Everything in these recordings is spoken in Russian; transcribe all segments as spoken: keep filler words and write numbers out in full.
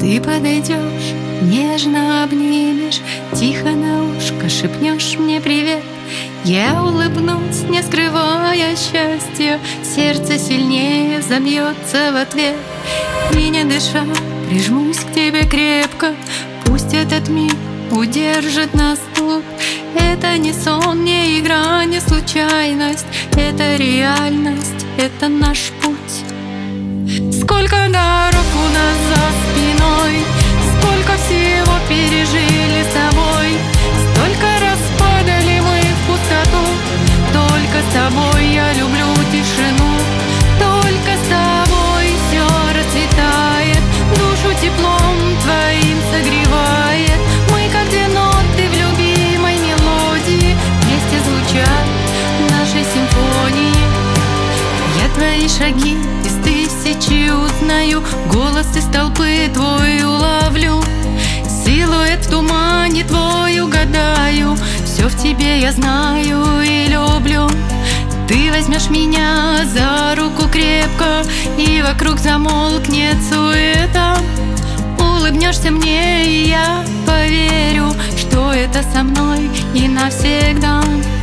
Ты подойдешь, нежно обнимешь, тихо на ушко шепнешь мне привет. Я улыбнусь, не скрывая счастья, сердце сильнее забьется в ответ. И не дыша, прижмусь к тебе крепко, пусть этот миг удержит нас тут. Это не сон, не игра, не случайность, это реальность, это наш путь. Сколько дорог у нас за спиной, сколько всего пережили с тобой, столько раз падали мы в пустоту. Только с тобой я люблю тишину, только с тобой все расцветает, душу теплом твоим согревает. Мы как две ноты в любимой мелодии, вместе звучат наши симфонии. Я твои шаги из тысячи узнаю, голос из толпы твой уловлю, силуэт в тумане твой угадаю. Все в тебе я знаю и люблю. Ты возьмешь меня за руку крепко, и вокруг замолкнет суета. Улыбнешься мне, и я поверю, что это со мной и навсегда.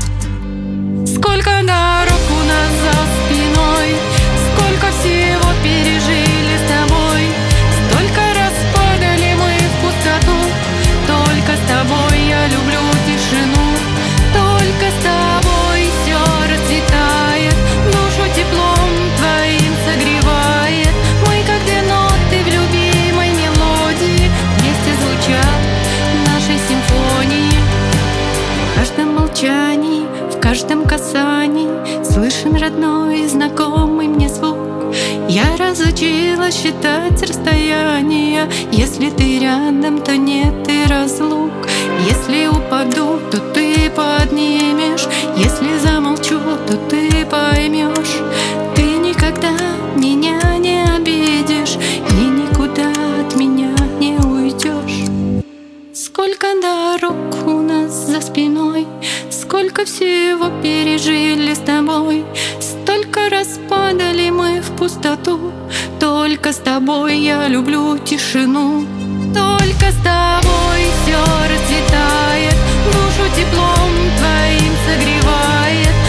Сколько дорог у нас за спиной, сколько всего пережили с тобой, столько раз падали мы в пустоту. Только с тобой я люблю тишину, только с тобой все расцветает, душу теплом твоим согревает. Мы как две ноты в любимой мелодии, вместе звучат наши симфонии. В каждом молчании, в каждом касании слышен родной и знакомый мне звук. Я разучилась считать расстояния, если ты рядом, то нет и разлук. Если упаду, то ты поднимешь, если замолчу, то ты поймешь. Ты никогда меня не обидишь и никуда от меня не уйдешь. Сколько дорог у нас за спиной, сколько всего пережили с тобой, столько раз падали мы в пустоту. Только с тобой я люблю тишину, только с тобой все расцветает, душу теплом твоим согревает.